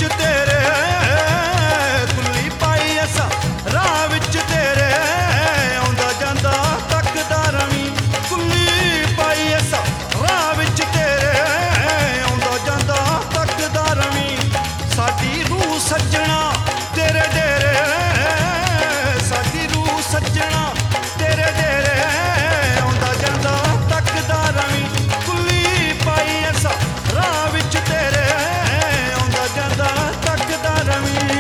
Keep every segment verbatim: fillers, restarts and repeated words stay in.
तेरे कुल्ली पाई ऐसा राह विच तेरे आउंदा जांदा तकदा रवीं कुल्ली पाई ऐसा राह विच तेरे आउंदा जांदा तकदा रवीं साडी रूह सज्जणा तेरे डेरे साडी रूह सज्जणा तेरे डेरे आउंदा जांदा तकदा रवीं कुल्ली पाई ऐसा राह विच तेरे आउंदा जांदा तकदा रवीं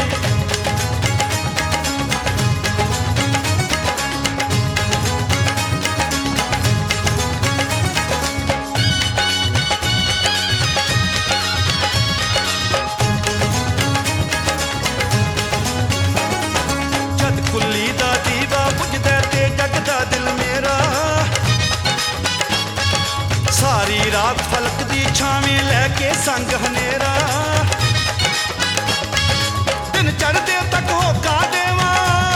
जद कुल्ली दा दीवा बुझदा ते जगदा दिल मेरा सारी रात फलक दी छावें लैके संग हनेरा दिन चढ़दे तक होका देवां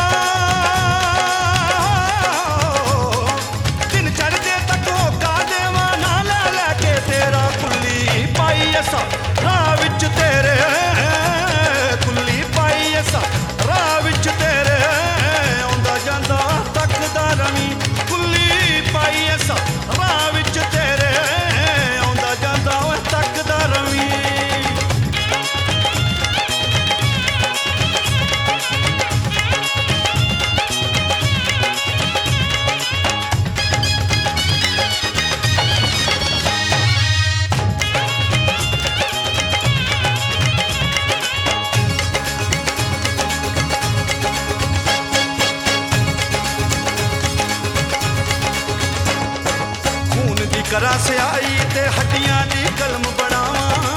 दिन चढ़दे तक होका देवां ना लै लैके तेरा कुल्ली पाई ऐसा राह विच तेरे कुल्ली पाई ऐसा राह विच तेरे आउंदा जांदा तकदा रवीं कुल्ली पाई ऐसा राह विच तेरे आउंदा जांदा ओए तकदा रवीं खून दी करा स्याही ते हड्डियां दी कलम बनावां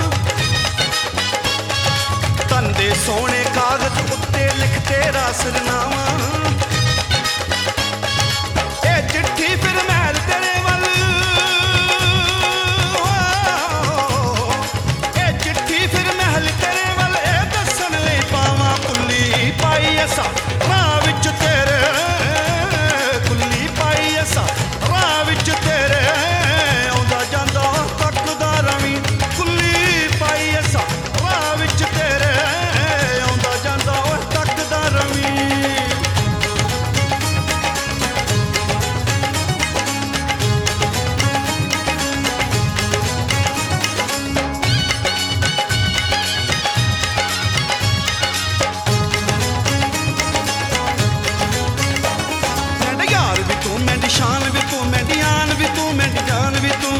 तन दे सोने कागज उत्ते लिख तेरा सिरनामा ए चिट्ठी फिर महल तेरे वल ए चिट्ठी फिर महल तेरे वल ए दस्सण लई पावां कुल्ली पाई ऐसा राह विच तेरे कुल्ली पाई ऐसा राह विच तेरे आउंदा जांदा तकदा रवीं कुल्ली पाई ऐसा राह विच तेरे आउंदा जांदा ओए तकदा रवीं मैंडा यार भी तू मैंडी शान भी तू मैंडी आन भी तू मैंडी जान भी तू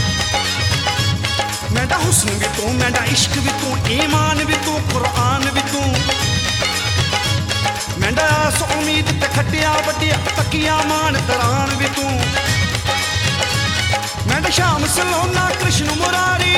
मैंडा हुस्न भी तू मैंडा इश्क भी तू ईमान भी तू कुरान भी तू मैंडा आस उम्मीद ते खटिया वड्डिया तकिया मान दरान भी तू मैंडा श्याम सलोना कृष्ण मुरारी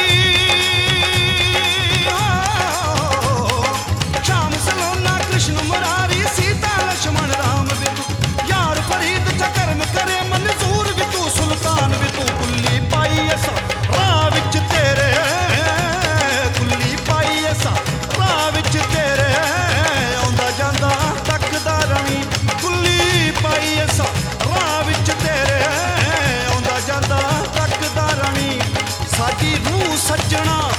श्याम सलोना कृष्ण मुरारी सीता लक्ष्मण राम भी तू यार फरीद चा कर्म करे मंजूर भी तू सुल्तान भी तू कुल्ली पाई ऐसा राह विच तेरे कुल्ली पाई ऐसा राह विच तेरे आउंदा जांदा तकदा रवीं कुल्ली पाई ऐसा राह विच तेरे आउंदा जांदा तकदा रवीं साडी रूह सज्जणा